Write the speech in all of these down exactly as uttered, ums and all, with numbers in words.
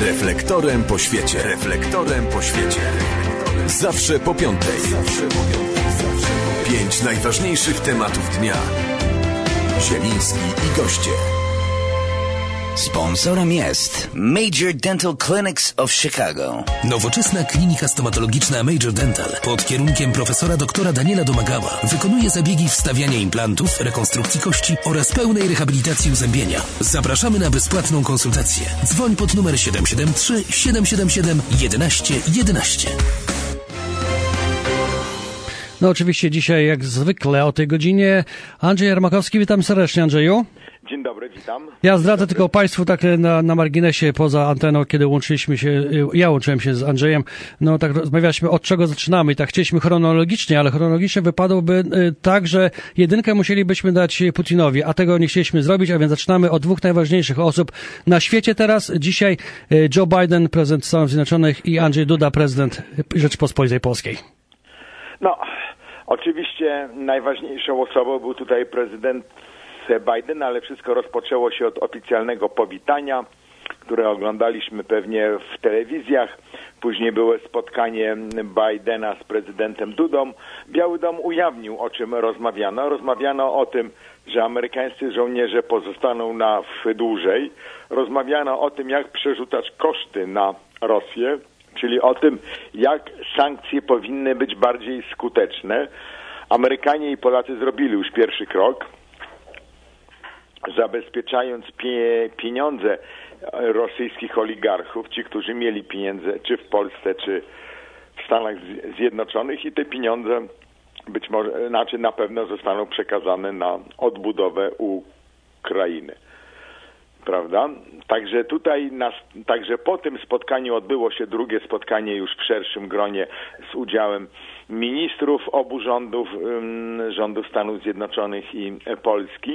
Reflektorem po świecie. Reflektorem po świecie. Zawsze po piątej. Zawsze po piątej. Pięć najważniejszych tematów dnia. Zieliński i goście. Sponsorem jest Major Dental Clinics of Chicago. Nowoczesna klinika stomatologiczna Major Dental pod kierunkiem profesora doktora Daniela Domagała wykonuje zabiegi wstawiania implantów, rekonstrukcji kości oraz pełnej rehabilitacji uzębienia. Zapraszamy na bezpłatną konsultację. Dzwoń pod numer siedem siedem trzy, siedem siedem siedem, jeden jeden jeden jeden. No oczywiście dzisiaj jak zwykle o tej godzinie Andrzej Jarmakowski. Witam serdecznie, Andrzeju. Dzień dobry, witam. Ja zdradzę tylko Państwu tak na, na marginesie poza anteną, kiedy łączyliśmy się, ja łączyłem się z Andrzejem, no tak rozmawialiśmy od czego zaczynamy i tak chcieliśmy chronologicznie, ale chronologicznie wypadłoby tak, że jedynkę musielibyśmy dać Putinowi, a tego nie chcieliśmy zrobić, a więc zaczynamy od dwóch najważniejszych osób na świecie teraz. Dzisiaj Joe Biden, prezydent Stanów Zjednoczonych, i Andrzej Duda, prezydent Rzeczypospolitej Polskiej. No, oczywiście najważniejszą osobą był tutaj prezydent Biden, ale wszystko rozpoczęło się od oficjalnego powitania, które oglądaliśmy pewnie w telewizjach. Później było spotkanie Bidena z prezydentem Dudą. Biały Dom ujawnił, o czym rozmawiano. Rozmawiano o tym, że amerykańscy żołnierze pozostaną na dłużej. Rozmawiano o tym, jak przerzucać koszty na Rosję, czyli o tym, jak sankcje powinny być bardziej skuteczne. Amerykanie i Polacy zrobili już pierwszy krok, zabezpieczając pie, pieniądze rosyjskich oligarchów, ci, którzy mieli pieniądze czy w Polsce, czy w Stanach Zjednoczonych, i te pieniądze być może, znaczy na pewno zostaną przekazane na odbudowę Ukrainy. Prawda? Także tutaj, nas, także po tym spotkaniu odbyło się drugie spotkanie już w szerszym gronie z udziałem ministrów obu rządów, rządów Stanów Zjednoczonych i Polski.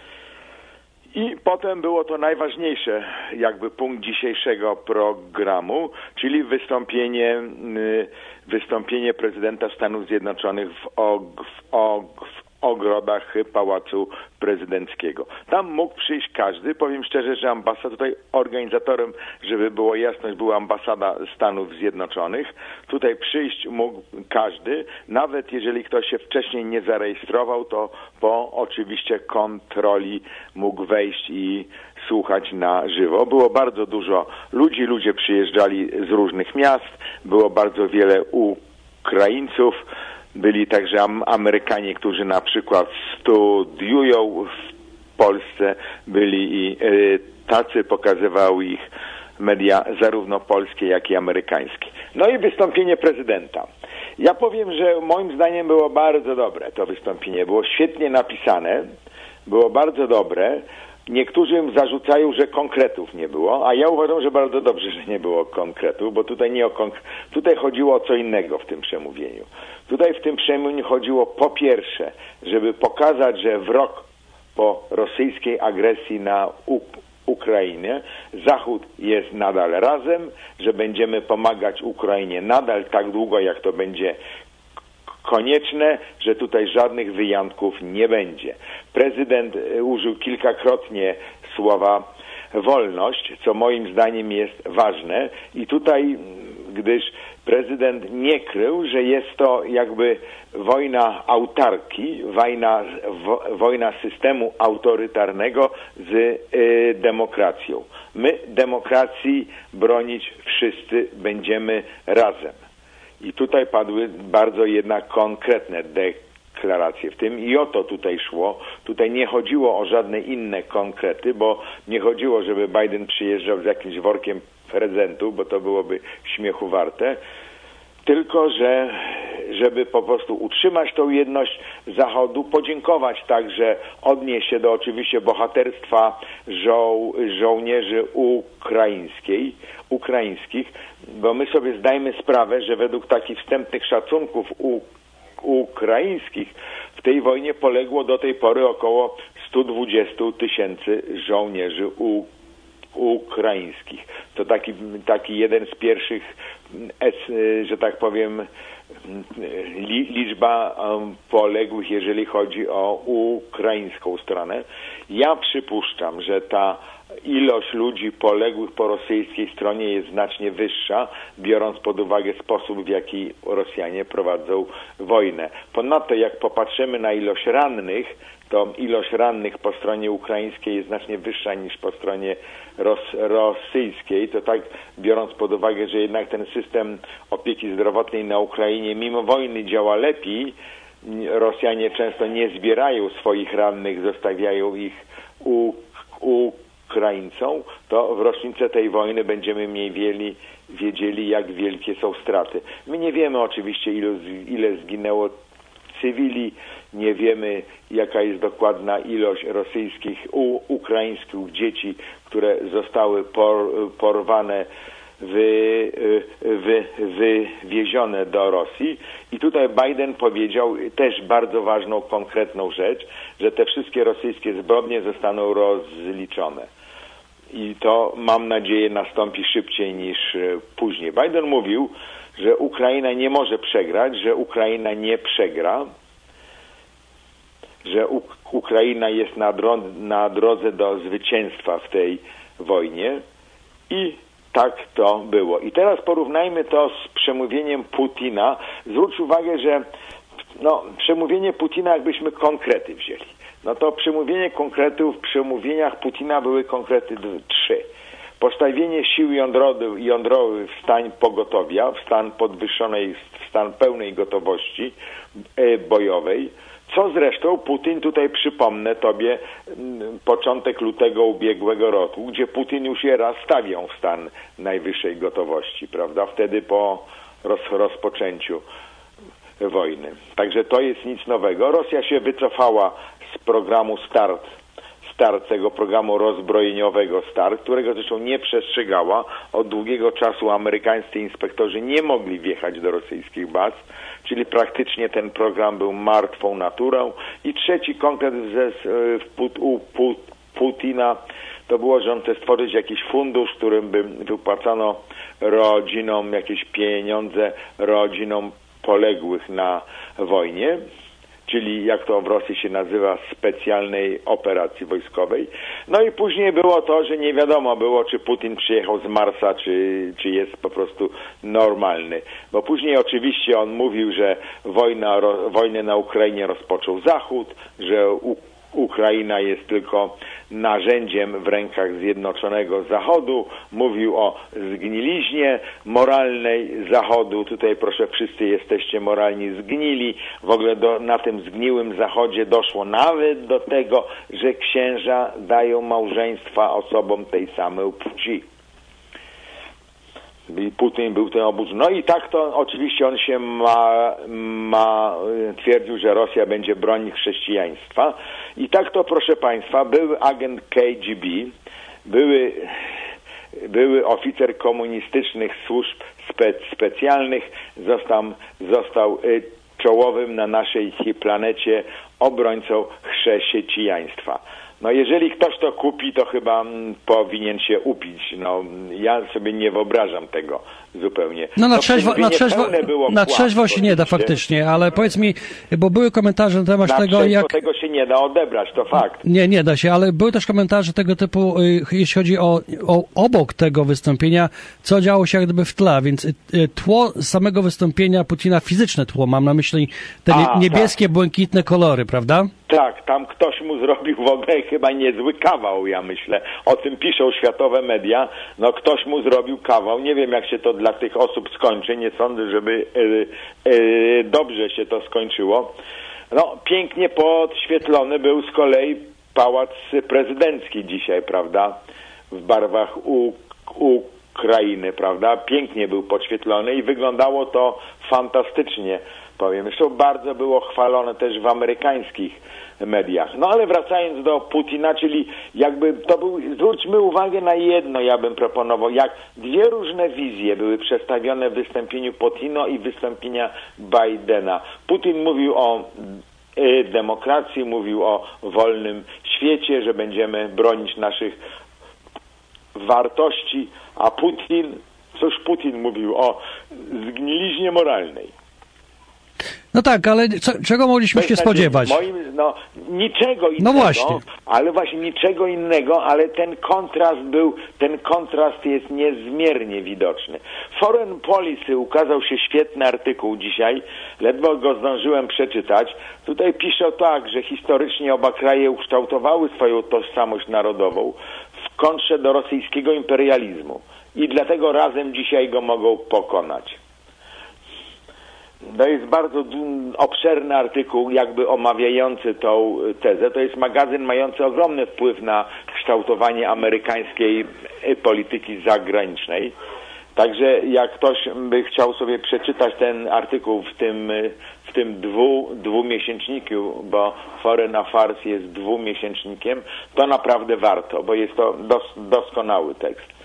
I potem było to najważniejsze jakby punkt dzisiejszego programu, czyli wystąpienie, wystąpienie prezydenta Stanów Zjednoczonych w, og, w, og, w ogrodach Pałacu Prezydenckiego. Tam mógł przyjść każdy. Powiem szczerze, że ambasada, tutaj organizatorem, żeby było jasność, była ambasada Stanów Zjednoczonych. Tutaj przyjść mógł każdy, nawet jeżeli ktoś się wcześniej nie zarejestrował, to po oczywiście kontroli mógł wejść i słuchać na żywo. Było bardzo dużo ludzi, ludzie przyjeżdżali z różnych miast, było bardzo wiele Ukraińców. Byli także Amerykanie, którzy na przykład studiują w Polsce, byli i y, tacy, pokazywały ich media zarówno polskie, jak i amerykańskie. No i wystąpienie prezydenta. Ja powiem, że moim zdaniem było bardzo dobre to wystąpienie. Było świetnie napisane, było bardzo dobre. Niektórzy zarzucają, że konkretów nie było, a ja uważam, że bardzo dobrze, że nie było konkretów, bo tutaj nie o konk- tutaj chodziło o co innego w tym przemówieniu. Tutaj w tym przemówieniu chodziło po pierwsze, żeby pokazać, że w rok po rosyjskiej agresji na U- Ukrainę Zachód jest nadal razem, że będziemy pomagać Ukrainie nadal tak długo, jak to będzie konieczne, że tutaj żadnych wyjątków nie będzie. Prezydent użył kilkakrotnie słowa wolność, co moim zdaniem jest ważne, i tutaj, gdyż prezydent nie krył, że jest to jakby wojna autarki, wojna, wo, wojna systemu autorytarnego z y, demokracją. My demokracji bronić wszyscy będziemy razem. I tutaj padły bardzo jednak konkretne deklaracje w tym i o to tutaj szło. Tutaj nie chodziło o żadne inne konkrety, bo nie chodziło, żeby Biden przyjeżdżał z jakimś workiem prezentów, bo to byłoby śmiechu warte, tylko że żeby po prostu utrzymać tą jedność Zachodu, podziękować także, odnieść się do oczywiście bohaterstwa żo- żołnierzy ukraińskiej, ukraińskich, bo my sobie zdajmy sprawę, że według takich wstępnych szacunków u- ukraińskich w tej wojnie poległo do tej pory około sto dwadzieścia tysięcy żołnierzy u- ukraińskich. To taki, taki jeden z pierwszych, że tak powiem, liczba poległych, jeżeli chodzi o ukraińską stronę. Ja przypuszczam, że ta ilość ludzi poległych po rosyjskiej stronie jest znacznie wyższa, biorąc pod uwagę sposób, w jaki Rosjanie prowadzą wojnę. Ponadto jak popatrzymy na ilość rannych, to ilość rannych po stronie ukraińskiej jest znacznie wyższa niż po stronie ros rosyjskiej. To tak, biorąc pod uwagę, że jednak ten system opieki zdrowotnej na Ukrainie mimo wojny działa lepiej, Rosjanie często nie zbierają swoich rannych, zostawiają ich u, u Ukraińcom, to w rocznicę tej wojny będziemy mniej wiedzieli, wiedzieli, jak wielkie są straty. My nie wiemy oczywiście, ile, ile zginęło cywili, nie wiemy, jaka jest dokładna ilość rosyjskich, u, ukraińskich dzieci, które zostały por, porwane, wy, wy, wywiezione do Rosji. I tutaj Biden powiedział też bardzo ważną, konkretną rzecz, że te wszystkie rosyjskie zbrodnie zostaną rozliczone. I to, mam nadzieję, nastąpi szybciej niż później. Biden mówił, że Ukraina nie może przegrać, że Ukraina nie przegra, że U Ukraina jest na, dro na drodze do zwycięstwa w tej wojnie i tak to było. I teraz porównajmy to z przemówieniem Putina. Zwróć uwagę, że no, przemówienie Putina, jakbyśmy konkrety wzięli, no to przemówienie konkretów, w przemówieniach Putina były konkrety trzy. Postawienie sił jądrowych, jądrowych w stan pogotowia, w stan podwyższonej, w stan pełnej gotowości e, bojowej, co zresztą Putin, tutaj przypomnę tobie, m, początek lutego ubiegłego roku, gdzie Putin już je raz stawiał w stan najwyższej gotowości, prawda, wtedy po roz, rozpoczęciu wojny. Także to jest nic nowego. Rosja się wycofała z programu START, START, tego programu rozbrojeniowego START, którego zresztą nie przestrzegała. Od długiego czasu amerykańscy inspektorzy nie mogli wjechać do rosyjskich baz, czyli praktycznie ten program był martwą naturą. I trzeci konkret ze, w, u Putina to było, że on chce stworzyć jakiś fundusz, którym by wypłacano rodzinom jakieś pieniądze, rodzinom poległych na wojnie, czyli jak to w Rosji się nazywa, specjalnej operacji wojskowej. No i później było to, że nie wiadomo było, czy Putin przyjechał z Marsa, czy, czy jest po prostu normalny. Bo później oczywiście on mówił, że wojna, ro, wojnę na Ukrainie rozpoczął Zachód, że u, Ukraina jest tylko narzędziem w rękach Zjednoczonego Zachodu. Mówił o zgniliźnie moralnej Zachodu. Tutaj proszę, wszyscy jesteście moralnie zgnili. W ogóle do, na tym zgniłym Zachodzie doszło nawet do tego, że księża dają małżeństwa osobom tej samej płci. I Putin był ten obóz. No i tak to oczywiście on się ma, ma twierdził, że Rosja będzie bronić chrześcijaństwa. I tak to, proszę państwa, były agent K G B, były, były oficer komunistycznych służb spe, specjalnych, został, został czołowym na naszej planecie obrońcą chrześcijaństwa. No jeżeli ktoś to kupi, to chyba m, powinien się upić. No ja sobie nie wyobrażam tego zupełnie. No na trzeźwo, na trzeźwo, na trzeźwo się nie da faktycznie, ale powiedz mi, bo były komentarze na temat na tego, jak... tego się nie da odebrać, to fakt. Nie, nie da się, ale były też komentarze tego typu, jeśli chodzi o, o obok tego wystąpienia, co działo się jak gdyby w tle, więc tło samego wystąpienia Putina, fizyczne tło, mam na myśli te A, niebieskie, tak. błękitne kolory, prawda? Tak, tam ktoś mu zrobił w ogóle chyba niezły kawał, ja myślę. O tym piszą światowe media. No ktoś mu zrobił kawał. Nie wiem, jak się to dla tych osób skończy. Nie sądzę, żeby e, e, dobrze się to skończyło. No, pięknie podświetlony był z kolei pałac prezydencki dzisiaj, prawda? W barwach u, Ukrainy, prawda? Pięknie był podświetlony i wyglądało to fantastycznie, powiem. Zresztą bardzo było chwalone też w amerykańskich mediach. No ale wracając do Putina, czyli jakby to był, zwróćmy uwagę na jedno, ja bym proponował, jak dwie różne wizje były przedstawione w wystąpieniu Putina i wystąpienia Bidena. Putin mówił o y, demokracji, mówił o wolnym świecie, że będziemy bronić naszych wartości, a Putin, cóż Putin mówił o zgniliźnie moralnej. No tak, ale co, czego mogliśmy się spodziewać? Moim, no, niczego innego, no właśnie. ale właśnie niczego innego, ale ten kontrast był, ten kontrast jest niezmiernie widoczny. Foreign Policy ukazał się świetny artykuł dzisiaj, ledwo go zdążyłem przeczytać. Tutaj pisze tak, że historycznie oba kraje ukształtowały swoją tożsamość narodową w kontrze do rosyjskiego imperializmu i dlatego razem dzisiaj go mogą pokonać. To jest bardzo obszerny artykuł, jakby omawiający tą tezę. To jest magazyn mający ogromny wpływ na kształtowanie amerykańskiej polityki zagranicznej. Także jak ktoś by chciał sobie przeczytać ten artykuł w tym, w tym dwu, dwumiesięczniku, bo Foreign Affairs jest dwumiesięcznikiem, to naprawdę warto, bo jest to dos, doskonały tekst.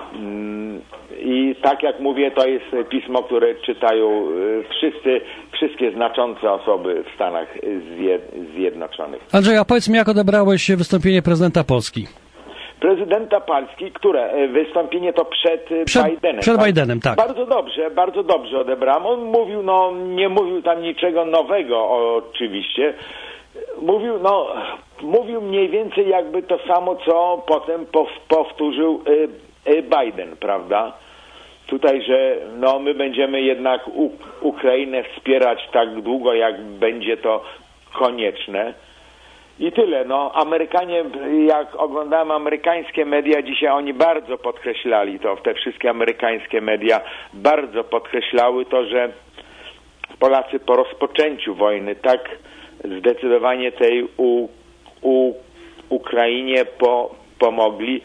I tak jak mówię, to jest pismo, które czytają wszyscy, wszystkie znaczące osoby w Stanach Zjednoczonych. Andrzej, a powiedz mi, jak odebrałeś wystąpienie prezydenta Polski? Prezydenta Polski, które wystąpienie to przed, przed Bidenem. Przed tak? Bidenem, tak. Bardzo dobrze, bardzo dobrze odebrałem. On mówił, no nie mówił tam niczego nowego oczywiście. Mówił, no, mówił mniej więcej jakby to samo, co potem powtórzył Biden, prawda? Tutaj, że no my będziemy jednak U- Ukrainę wspierać tak długo, jak będzie to konieczne. I tyle. No, Amerykanie, jak oglądałem amerykańskie media, dzisiaj oni bardzo podkreślali to, te wszystkie amerykańskie media bardzo podkreślały to, że Polacy po rozpoczęciu wojny tak zdecydowanie tej u, u, Ukrainie po, pomogli,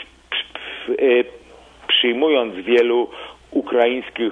przyjmując wielu ukraińskich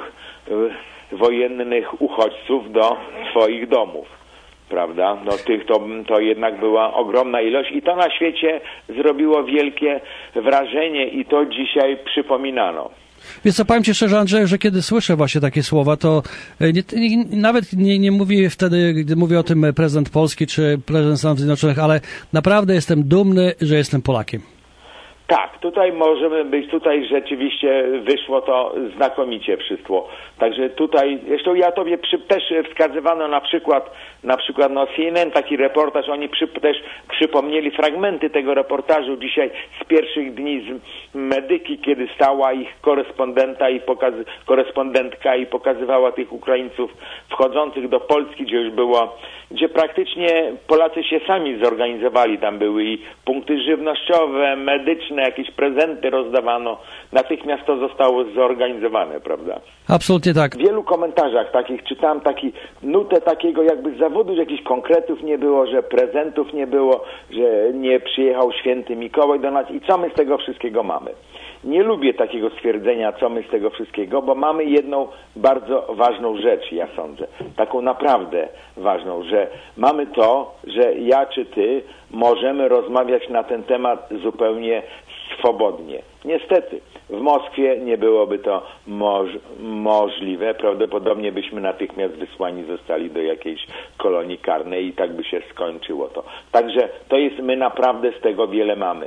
wojennych uchodźców do swoich domów, prawda? No tych to, to jednak była ogromna ilość i to na świecie zrobiło wielkie wrażenie i to dzisiaj przypominano. Więc co, powiem Ci szczerze, Andrzej, że kiedy słyszę właśnie takie słowa, to nie, nie, nawet nie, nie mówię wtedy, gdy mówię o tym prezydent Polski czy prezydent Stanów Zjednoczonych, ale naprawdę jestem dumny, że jestem Polakiem. Tak, tutaj możemy być, tutaj rzeczywiście wyszło to znakomicie wszystko. Także tutaj, zresztą ja tobie przy, też wskazywano na przykład, na przykład no C N N, taki reportaż, oni przy, też przypomnieli fragmenty tego reportażu dzisiaj z pierwszych dni z Medyki, kiedy stała ich korespondenta i pokaz, korespondentka i pokazywała tych Ukraińców wchodzących do Polski, gdzie już było, gdzie praktycznie Polacy się sami zorganizowali, tam były i punkty żywnościowe, medyczne, jakieś prezenty rozdawano, natychmiast to zostało zorganizowane, prawda? Absolutnie tak. W wielu komentarzach takich czytałem taki nutę takiego jakby zawodu, że jakichś konkretów nie było, że prezentów nie było, że nie przyjechał święty Mikołaj do nas i co my z tego wszystkiego mamy? Nie lubię takiego stwierdzenia, co my z tego wszystkiego, bo mamy jedną bardzo ważną rzecz, ja sądzę, taką naprawdę ważną, że mamy to, że ja czy ty możemy rozmawiać na ten temat zupełnie swobodnie. Niestety, w Moskwie nie byłoby to moż- możliwe. Prawdopodobnie byśmy natychmiast wysłani zostali do jakiejś kolonii karnej i tak by się skończyło to. Także to jest, my naprawdę z tego wiele mamy.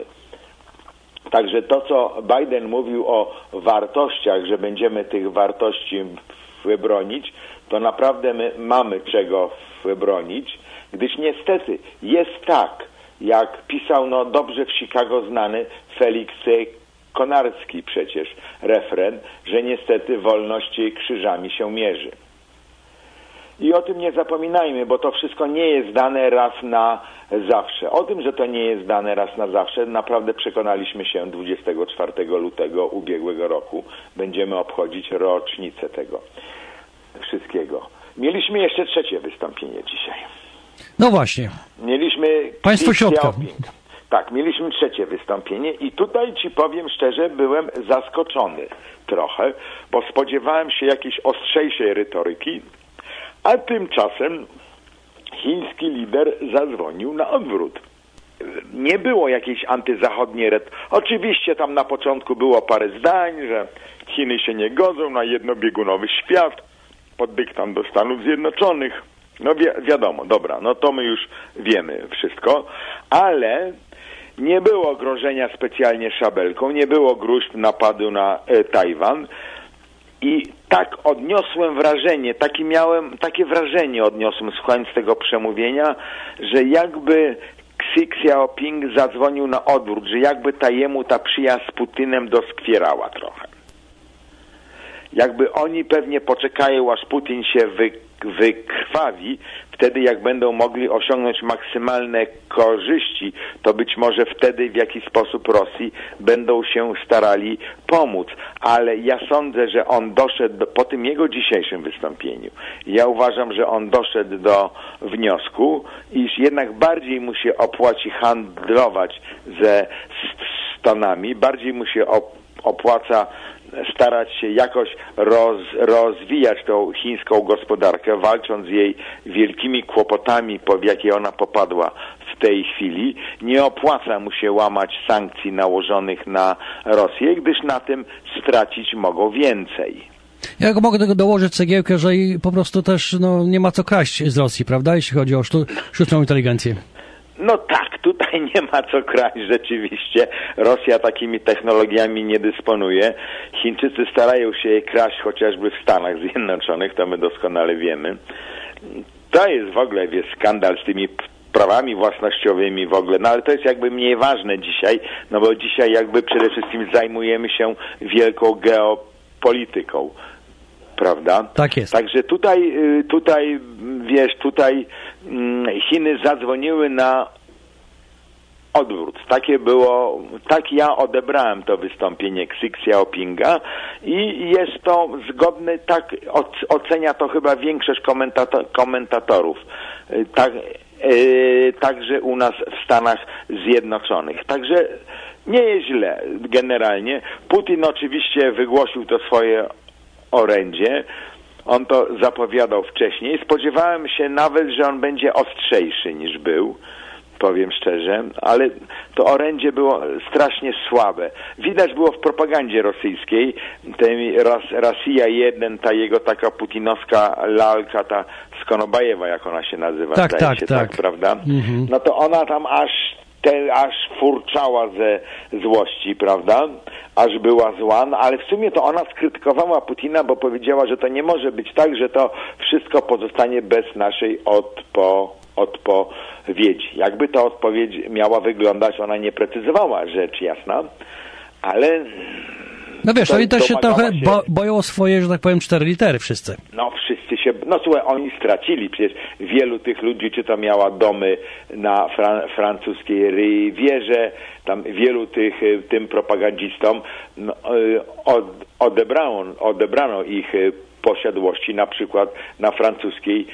Także to, co Biden mówił o wartościach, że będziemy tych wartości wybronić, to naprawdę my mamy czego wybronić, gdyż niestety jest tak, jak pisał no dobrze w Chicago znany Felix Konarski przecież refren, że niestety wolność krzyżami się mierzy. I o tym nie zapominajmy, bo to wszystko nie jest dane raz na zawsze. O tym, że to nie jest dane raz na zawsze, naprawdę przekonaliśmy się dwudziestego czwartego lutego ubiegłego roku. Będziemy obchodzić rocznicę tego wszystkiego. Mieliśmy jeszcze trzecie wystąpienie dzisiaj. No właśnie. Mieliśmy... Państwo Środka. Tak, mieliśmy trzecie wystąpienie i tutaj ci powiem szczerze, byłem zaskoczony trochę, bo spodziewałem się jakiejś ostrzejszej retoryki, a tymczasem chiński lider zadzwonił na odwrót. Nie było jakiejś antyzachodniej retoryki. Oczywiście tam na początku było parę zdań, że Chiny się nie godzą na jednobiegunowy świat pod dyktando do Stanów Zjednoczonych. No wi- wiadomo, dobra, no to my już wiemy wszystko, ale nie było grożenia specjalnie szabelką, nie było gróźb napadu na e, Tajwan. I tak odniosłem wrażenie, takie miałem, takie wrażenie odniosłem, słuchając tego przemówienia, że jakby Xi Jinping zadzwonił na odwrót, że jakby ta jemu ta przyjaźń z Putinem doskwierała trochę. Jakby oni pewnie poczekają, aż Putin się wy, wykrwawi, wtedy jak będą mogli osiągnąć maksymalne korzyści, to być może wtedy w jakiś sposób Rosji będą się starali pomóc. Ale ja sądzę, że on doszedł do, po tym jego dzisiejszym wystąpieniu, ja uważam, że on doszedł do wniosku, iż jednak bardziej mu się opłaci handlować ze Stanami, bardziej mu się opłaca starać się jakoś roz, rozwijać tą chińską gospodarkę, walcząc z jej wielkimi kłopotami, w jakie ona popadła w tej chwili. Nie opłaca mu się łamać sankcji nałożonych na Rosję, gdyż na tym stracić mogą więcej. Ja mogę tego dołożyć cegiełkę, że i po prostu też no, nie ma co kraść z Rosji, prawda, jeśli chodzi o sztuczną inteligencję. No tak, tutaj nie ma co kraść rzeczywiście. Rosja takimi technologiami nie dysponuje. Chińczycy starają się je kraść chociażby w Stanach Zjednoczonych, to my doskonale wiemy. To jest w ogóle wiesz, skandal z tymi prawami własnościowymi w ogóle, no ale to jest jakby mniej ważne dzisiaj, no bo dzisiaj jakby przede wszystkim zajmujemy się wielką geopolityką. Prawda? Tak jest. Także tutaj, tutaj, wiesz, tutaj Chiny zadzwoniły na odwrót. Takie było, tak ja odebrałem to wystąpienie Xi Jinpinga i jest to zgodne, tak ocenia to chyba większość komentator, komentatorów. Tak, yy, także u nas w Stanach Zjednoczonych. Także nie jest źle generalnie. Putin oczywiście wygłosił to swoje orędzie. On to zapowiadał wcześniej. Spodziewałem się nawet, że on będzie ostrzejszy niż był, powiem szczerze, ale to orędzie było strasznie słabe. Widać było w propagandzie rosyjskiej, tej ras, Rosja jeden, ta jego taka putinowska lalka, ta Skonobajewa, jak ona się nazywa, tak, zdaje tak, się, tak, tak, prawda? Mhm. No to ona tam aż Te, aż furczała ze złości, prawda? Aż była zła, no, ale w sumie to ona skrytykowała Putina, bo powiedziała, że to nie może być tak, że to wszystko pozostanie bez naszej odpo, odpowiedzi. Jakby ta odpowiedź miała wyglądać, ona nie precyzowała, rzecz jasna, ale... No wiesz, oni to się trochę się... bo, boją o swoje, że tak powiem, cztery litery wszyscy. No wszyscy się, no słuchaj, oni stracili przecież wielu tych ludzi, czy to miała domy na fran, francuskiej Rivierze, tam wielu tych, tym propagandzistom no, od, odebrano, odebrano ich posiadłości, na przykład na francuskiej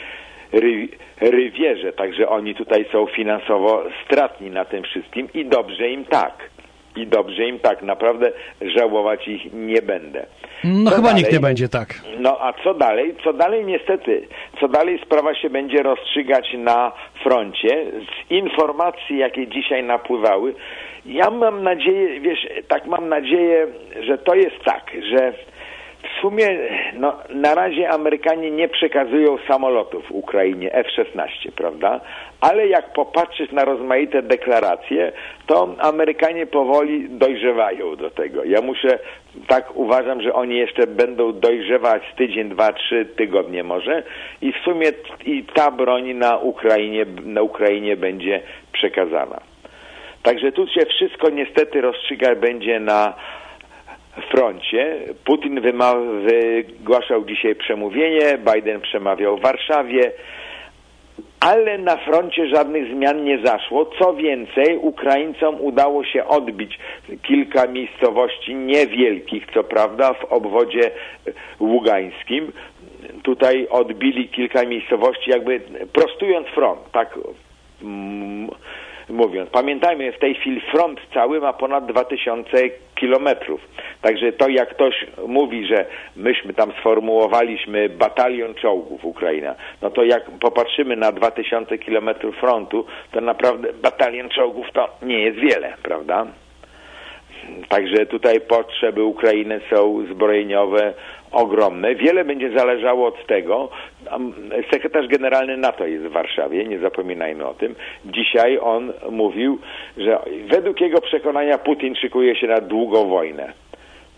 Rivierze, także oni tutaj są finansowo stratni na tym wszystkim i dobrze im tak. I dobrze im tak, naprawdę żałować ich nie będę. No co chyba dalej? nikt nie będzie tak. No a co dalej? Co dalej niestety, co dalej sprawa się będzie rozstrzygać na froncie. Z informacji, jakie dzisiaj napływały, ja mam nadzieję, wiesz, tak mam nadzieję, że to jest tak, że w sumie no, na razie Amerykanie nie przekazują samolotów Ukrainie F szesnaście, prawda? Ale jak popatrzysz na rozmaite deklaracje, to Amerykanie powoli dojrzewają do tego. Ja muszę, tak uważam, że oni jeszcze będą dojrzewać z tydzień, dwa, trzy tygodnie może i w sumie i ta broń na Ukrainie, na Ukrainie będzie przekazana. Także tu się wszystko niestety rozstrzygać będzie na froncie. Putin wyma- wygłaszał dzisiaj przemówienie, Biden przemawiał w Warszawie, ale na froncie żadnych zmian nie zaszło. Co więcej, Ukraińcom udało się odbić kilka miejscowości niewielkich, co prawda, w obwodzie ługańskim. Tutaj odbili kilka miejscowości, jakby prostując front, tak mm, mówiąc. Pamiętajmy, w tej chwili front cały ma ponad dwa tysiące kilometrów. Także to jak ktoś mówi, że myśmy tam sformułowaliśmy batalion czołgów Ukraina, no to jak popatrzymy na dwa tysiące kilometrów frontu, to naprawdę batalion czołgów to nie jest wiele, prawda? Także tutaj potrzeby Ukrainy są zbrojeniowe ogromne. Wiele będzie zależało od tego. Sekretarz generalny NATO jest w Warszawie, nie zapominajmy o tym. Dzisiaj on mówił, że według jego przekonania Putin szykuje się na długą wojnę.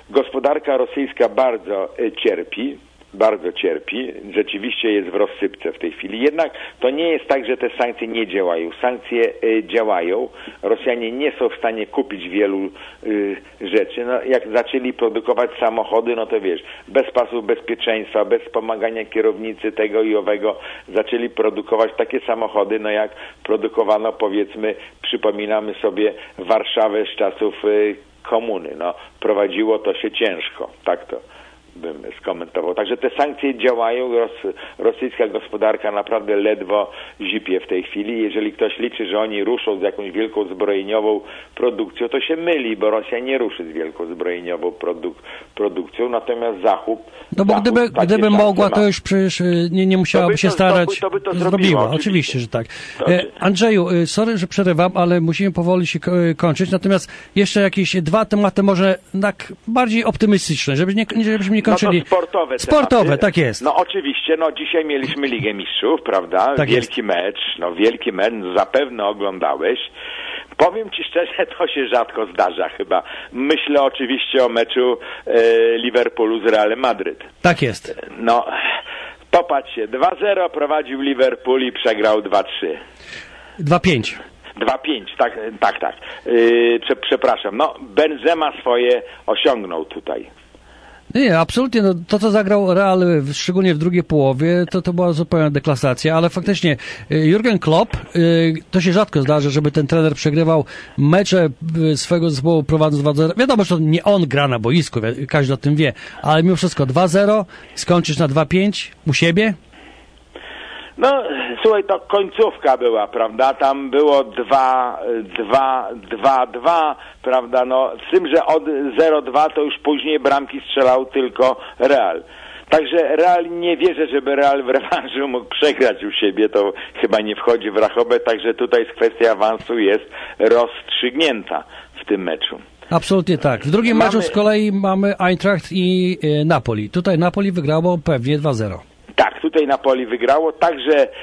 Gospodarka rosyjska bardzo y, cierpi, bardzo cierpi, rzeczywiście jest w rozsypce w tej chwili. Jednak to nie jest tak, że te sankcje nie działają. Sankcje y, działają. Rosjanie nie są w stanie kupić wielu y, rzeczy. No, jak zaczęli produkować samochody, no to wiesz, bez pasów bezpieczeństwa, bez wspomagania kierownicy tego i owego, zaczęli produkować takie samochody, no jak produkowano, powiedzmy, przypominamy sobie Warszawę z czasów y, komuny. No, prowadziło to się ciężko. Tak to bym skomentował. Także te sankcje działają, Ros, rosyjska gospodarka naprawdę ledwo zipie w tej chwili. Jeżeli ktoś liczy, że oni ruszą z jakąś wielką zbrojeniową produkcją, to się myli, bo Rosja nie ruszy z wielką zbrojeniową produk produkcją, natomiast Zachód... No bo Zachód gdyby, gdyby mogła, ma. to już przecież nie, nie musiałaby to się to, starać. To by, to by to zrobiła, zrobiła, oczywiście. oczywiście, że tak. To, e, Andrzeju, sorry, że przerywam, ale musimy powoli się kończyć, natomiast jeszcze jakieś dwa tematy może tak bardziej optymistyczne, żeby nie, żebyśmy nie kończyli. No to sportowe Sportowe, tematy. tak jest. No oczywiście, no dzisiaj mieliśmy Ligę Mistrzów, prawda? Tak wielki jest. mecz, no wielki mecz, zapewne oglądałeś. Powiem ci szczerze, to się rzadko zdarza chyba. Myślę oczywiście o meczu e, Liverpoolu z Realem Madryt. Tak jest. No, popatrzcie, dwa zero prowadził Liverpool i przegrał dwa trzy. dwa pięć. dwa pięć, tak, tak, tak. Yy, prze, przepraszam, no Benzema swoje osiągnął tutaj. Nie, absolutnie. No, to, co zagrał Real, szczególnie w drugiej połowie, to, to była zupełna deklasacja, ale faktycznie Jurgen Klopp, to się rzadko zdarza, żeby ten trener przegrywał mecze swojego zespołu prowadząc dwa zero. Wiadomo, że to nie on gra na boisku, każdy o tym wie, ale mimo wszystko dwa zero, skończyć na dwa pięć u siebie? No, słuchaj, to końcówka była, prawda? Tam było dwa, dwa, dwa, dwa, prawda? No, z tym, że od zero dwa to już później bramki strzelał tylko Real. Także Real, nie wierzę, żeby Real w rewanżu mógł przegrać u siebie, to chyba nie wchodzi w rachubę, także tutaj kwestia awansu jest rozstrzygnięta w tym meczu. Absolutnie tak. W drugim mamy... meczu z kolei mamy Eintracht i e, Napoli. Tutaj Napoli wygrało pewnie dwa zero. Tak, tutaj Napoli wygrało, także yy,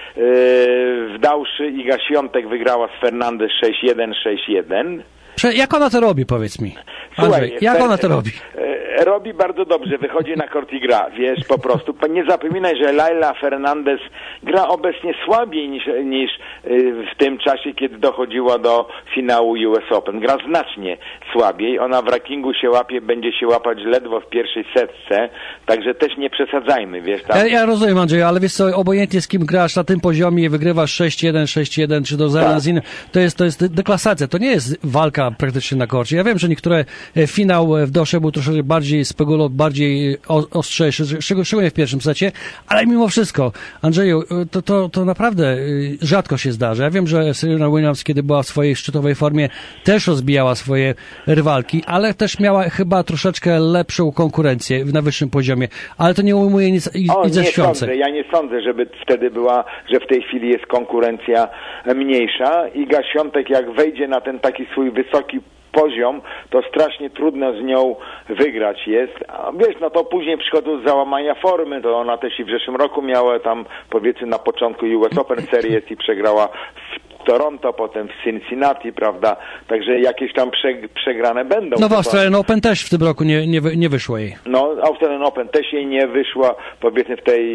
w Dałszy Iga Świątek wygrała z Fernandez sześć jeden, sześć jeden. Jak ona to robi, powiedz mi? Andrzej, Słuchaj, jak ten, ona to robi? E, robi bardzo dobrze, wychodzi na kort i gra, wiesz, po prostu. Nie zapominaj, że Laila Fernandez gra obecnie słabiej niż, niż w tym czasie, kiedy dochodziło do finału U S Open. Gra znacznie słabiej, ona w rankingu się łapie, będzie się łapać ledwo w pierwszej setce, także też nie przesadzajmy, wiesz. Tam... Ja, ja rozumiem, Andrzej, ale wiesz co, obojętnie z kim grasz na tym poziomie i wygrywasz sześć jeden, sześć jeden czy do zera tak. z innym, to jest, to jest deklasacja, to nie jest walka praktycznie na korcie. Ja wiem, że niektóre finał w Dosze był troszeczkę bardziej spegulo, bardziej ostrzejszy, szczególnie w pierwszym secie, ale mimo wszystko, Andrzeju, to, to, to naprawdę rzadko się zdarza. Ja wiem, że Serena Williams, kiedy była w swojej szczytowej formie, też rozbijała swoje rywalki, ale też miała chyba troszeczkę lepszą konkurencję na wyższym poziomie, ale to nie ujmuje nic, o, nic ze nie Świątek. Sądzę. Ja nie sądzę, żeby wtedy była, że w tej chwili jest konkurencja mniejsza. Iga Świątek, jak wejdzie na ten taki swój wysoki poziom, to strasznie trudno z nią wygrać jest. A wiesz, no to później przychodzą załamania formy, to ona też i w zeszłym roku miała tam, powiedzmy, na początku U S Open Series i przegrała w Toronto, potem w Cincinnati, prawda? Także jakieś tam prze, przegrane będą. No w Australian Open też w tym roku nie, nie, nie wyszło jej. No, Australian Open też jej nie wyszła, powiedzmy w tej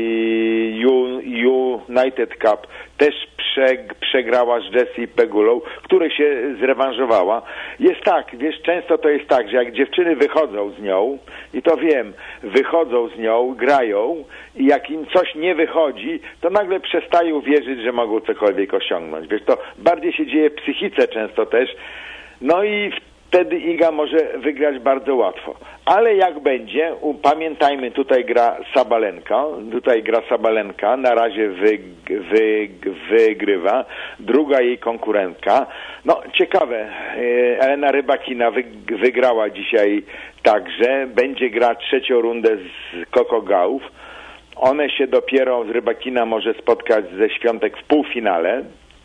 U, United Cup też prze, przegrała z Jessie Pegulą, który się zrewanżowała. Jest tak, wiesz, często to jest tak, że jak dziewczyny wychodzą z nią, i to wiem, wychodzą z nią, grają i jak im coś nie wychodzi, to nagle przestają wierzyć, że mogą cokolwiek osiągnąć. Wiesz, to bardziej się dzieje w psychice często też. No i wtedy Iga może wygrać bardzo łatwo. Ale jak będzie, pamiętajmy, tutaj gra Sabalenka, tutaj gra Sabalenka, na razie wy, wy, wygrywa, druga jej konkurentka. No ciekawe, Elena Rybakina wy, wygrała dzisiaj także, będzie grać trzecią rundę z Coco Gauff. One się dopiero z Rybakina może spotkać ze Świątek w półfinale.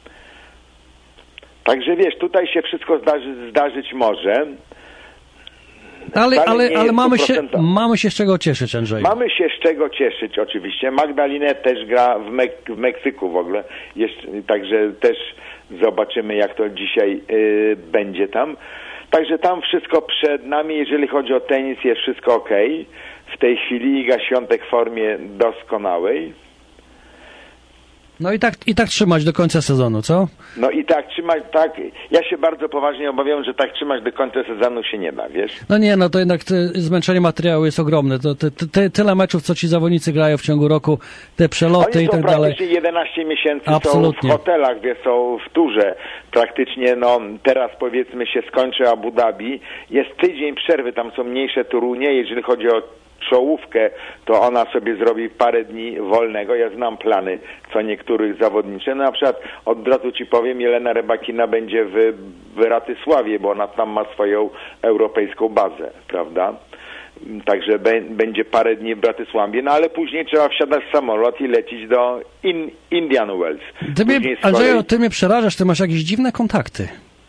Także wiesz, tutaj się wszystko zdarzy, zdarzyć może. Ale, ale, ale mamy, się, mamy się z czego cieszyć, Andrzej. Mamy się z czego cieszyć oczywiście. Magdalinę też gra w, Mek- w Meksyku w ogóle. Jeszcze, także też zobaczymy, jak to dzisiaj yy, będzie tam. Także tam wszystko przed nami, jeżeli chodzi o tenis, jest wszystko ok. W tej chwili Iga Świątek w formie doskonałej. No i tak, i tak trzymać do końca sezonu, co? No i tak trzymać, tak, ja się bardzo poważnie obawiam, że tak trzymać do końca sezonu się nie da, wiesz? No nie, no to jednak te, zmęczenie materiału jest ogromne. To te, te, tyle meczów, co ci zawodnicy grają w ciągu roku, te przeloty Oni i tak są dalej. praktycznie jedenaście miesięcy Absolutnie. są w hotelach, wiesz, są w turze. Praktycznie, no teraz powiedzmy się skończy Abu Dhabi, jest tydzień przerwy, tam są mniejsze turnieje, jeżeli chodzi o czołówkę, to ona sobie zrobi parę dni wolnego. Ja znam plany co niektórych zawodniczy. No na przykład od razu ci powiem, Jelena Rybakina będzie w, w Ratysławie, bo ona tam ma swoją europejską bazę, prawda? Także be, będzie parę dni w Bratysławie, no ale później trzeba wsiadać w samolot i lecieć do In, Indian Wells. Ty mnie, kolei... Andrzeju, ty mnie przerażasz, ty masz jakieś dziwne kontakty.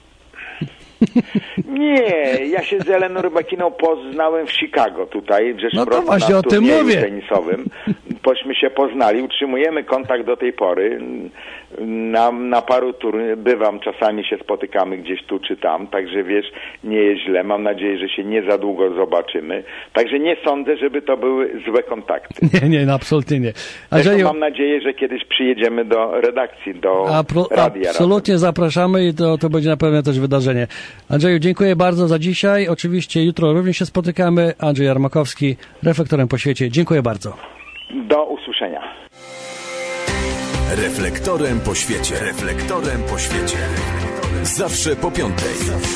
Nie, ja się z Jeleną Rybakiną poznałem w Chicago tutaj, w zeszłym no to roku właśnie na o tym turnieju mówię. tenisowym. Pośmy się poznali, utrzymujemy kontakt do tej pory. Na, na paru turniejach bywam, czasami się spotykamy gdzieś tu czy tam, także wiesz, nie jest źle. Mam nadzieję, że się nie za długo zobaczymy. Także nie sądzę, żeby to były złe kontakty. Nie, nie, no, absolutnie nie. Andrzeju... Andrzeju, mam nadzieję, że kiedyś przyjedziemy do redakcji, do Apro, radia. absolutnie razem. zapraszamy i to, to będzie na pewno też wydarzenie. Andrzeju, dziękuję bardzo za dzisiaj. Oczywiście jutro również się spotykamy. Andrzej Jarmakowski, Reflektorem po świecie. Dziękuję bardzo. Do usłyszenia. Reflektorem po świecie. Reflektorem po świecie. Zawsze po piątej.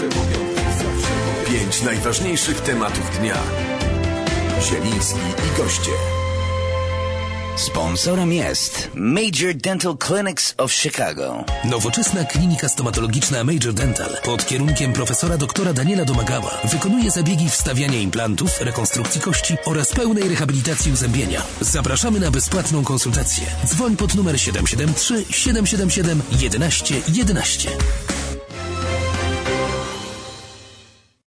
Pięć najważniejszych tematów dnia. Zieliński i goście. Sponsorem jest Major Dental Clinics of Chicago. Nowoczesna klinika stomatologiczna Major Dental pod kierunkiem profesora doktora Daniela Domagała wykonuje zabiegi wstawiania implantów, rekonstrukcji kości oraz pełnej rehabilitacji uzębienia. Zapraszamy na bezpłatną konsultację. Dzwoń pod numer siedem siedem trzy siedem siedem siedem jedenaście jedenaście.